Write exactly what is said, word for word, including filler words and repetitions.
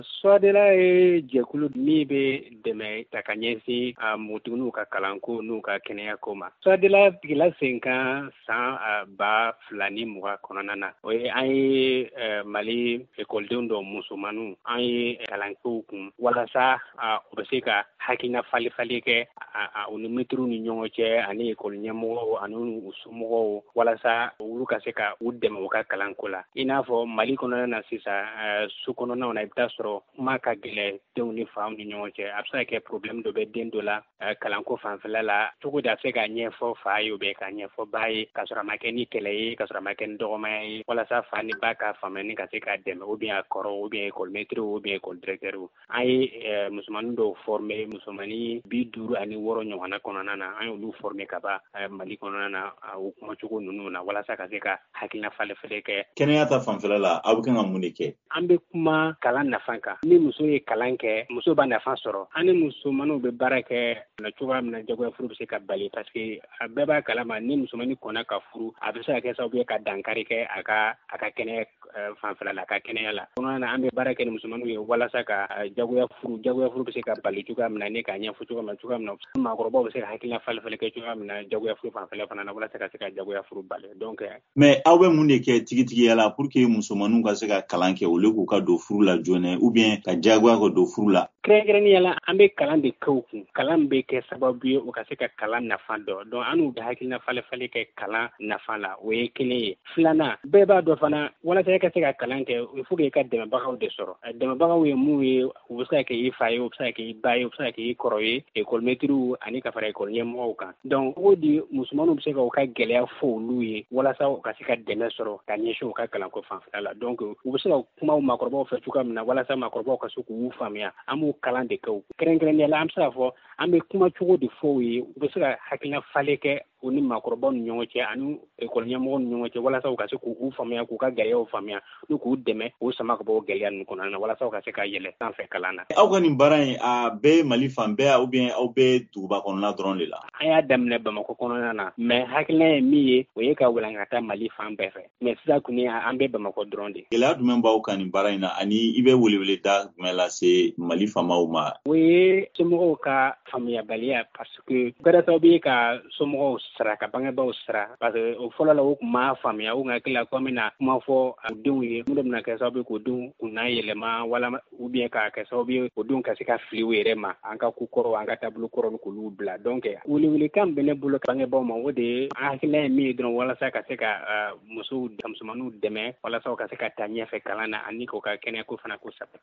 Sɔdela ye jɛkulu min bɛ dɛmɛ ta ka ɲɛsin a mɔdenw n'u ka kalanko n'u ka kɛnɛyako ma. Sɔdela tigila sen kan san ba fila ni mugan kɔnɔna na. O ye an ye Mali ekɔlidenw dɔ musomanninw an ye kalankow kun walasa u bɛ se ka hakilina falen falen kɛ u ni maitres ni ɲɔgɔn cɛ ani ekɔli ɲɛmɔgɔw ani u somɔgɔw walasa olu ka se ka u dɛmɛ u ka kalanko la. I n'a fɔ Mali kɔnɔna na sisan su kɔnɔnaw na i bɛ taa sɔrɔ kuma ka gɛlɛn denw ni faw ni ɲɔgɔn cɛ. A bɛ se ka kɛ problème dɔ bɛ den dɔ la kalanko fanfɛla la cogo di a bɛ se ka ɲɛfɔ fa ye ou bien ka ɲɛfɔ ba ye ka sɔrɔ a ma kɛ ni kɛlɛ ye ka sɔrɔ a ma kɛ ni dɔgɔmanya ye walasa fa ni ba ka faamuyali ka se ka dɛmɛ ou bien a kɔrɔ ou bien école maître ou bien école directeur. An ye musomannin dɔw former musomannin bi duuru ani wɔɔrɔ ɲɔgɔnna kɔnɔna na an y'olu former ka ban Mali kɔnɔna na o kumacogo ninnu na walasa ka se ka hakilina falen falen kɛ. Kɛnɛya ta fanfɛla la aw bɛ kan ka mun de kɛ? An bɛ kuma kalan nafa kan. Ni muso ye kalan kɛ muso b'a nafa sɔrɔ. An ni musomanninw bɛ baara kɛ na cogoya min na jagoya furu bɛ se ka bali parce que a bɛɛ b'a kalama ni musomannin kɔnna ka furu a bɛ se ka kɛ sababu ye ka dankari kɛ a ka a ka kɛnɛya fanfɛla la a ka kɛnɛya la. Kɔnɔna na an bɛ baara kɛ ni musomanninw ye walasa ka jagoya furu jagoya furu bɛ se ka bali cogoya min na ne k'a ɲɛfɔ cogoya min na cogoya min na maakɔrɔbaw bɛ se ka hakilina falen falen kɛ cogoya min na jagoya furu fanfɛla fana na walasa ka se ka jagoya furu bali donc mais aw bɛ mun de kɛ tigitigiya la pour que musomanninw ka se ka kalan kɛ olu k'u ka don furu la joona ou bien ka jagoya ka don furu la? Kɛrɛnkɛrɛnnenya la an bɛ kalan de kɛ u kun kalan bɛ kɛ sababu ye u ka se ka kalan nafa dɔn donc an n'u bɛ hakilina falen falen kɛ kalan nafa la o ye kelen ye. Filanan bɛɛ b'a dɔn fana walasa i ka se ka kalan kɛ il faut que i ka dɛmɛbagaw de sɔrɔ. Dɛmɛbagaw ye mun ye u bɛ se ka kɛ i fa ye u bɛ se ka kɛ i ba ye u bɛ se ka kɛ i kɔrɔ ye école maîtres ani ka fara école ɲɛmɔgɔw kan. Donc o di musomanninw bɛ se ka u ka gɛlɛya fɔ olu ye walasa u ka se ka dɛmɛ sɔrɔ ka ɲɛsin u ka kalanko fanfɛla la donc u bɛ se ka kuma u maakɔrɔbaw fɛ cogoya min na walasa maakɔrɔbaw ka se k'u faamuya an b'u kalan de kɛ u kɛrɛnkɛrɛnnenya la an bɛ se k'a fɔ an bɛ kuma cogo de fɔ u ye u bɛ se ka hakilina falen kɛ u ni maakɔrɔbaw ni ɲɔgɔn cɛ ani école ɲɛmɔgɔw ni ɲɔgɔn cɛ walasa u ka se k'u faamuya k'u ka gɛlɛyaw faamuya n'u k'u dɛmɛ k'u sama ka bɔ gɛlɛya ninnu kɔnɔna na walasa u ka se ka yɛlɛ sanfɛ kalan na. Aw ka nin baara in a bɛɛ Mali fan bɛɛ ou bien aw bɛɛ duguba kɔnɔna dɔrɔn de la? An y'a daminɛ Bamakɔ kɔnɔna na mais hakilina ye min ye o ye ka walankata Mali fan bɛɛ fɛ mais sisan kɔni an bɛ Bamakɔ dɔrɔn de. Gɛlɛya jumɛn b'aw kan nin baara in na ani i bɛ weleweleda jumɛn lase Mali faamaw ma? O ye somɔgɔw ka faamuyabaliya parce que kɛra sababu ye ka somɔgɔw sara ka bangebaaw sara parce que o fɔlɔ la u tun m'a faamuya u hakili la ko an bɛna kuma fɔ u denw ye mun de bɛna kɛ sababu ye k'u denw kunna yɛlɛma walama ou bien k'a kɛ sababu ye o denw ka se ka fili u yɛrɛ ma an ka ko kɔrɔ an ka taabolo kɔrɔ k'olu bila donc welewelekan bɛ ne bolo bangebaaw ma o de ye an hakilina ye min ye dɔrɔn walasa ka se ka musow musomanninw dɛmɛ walasa u ka se ka taa ɲɛfɛ kalan na ani k'u ka kɛnɛyako fana ko sabati.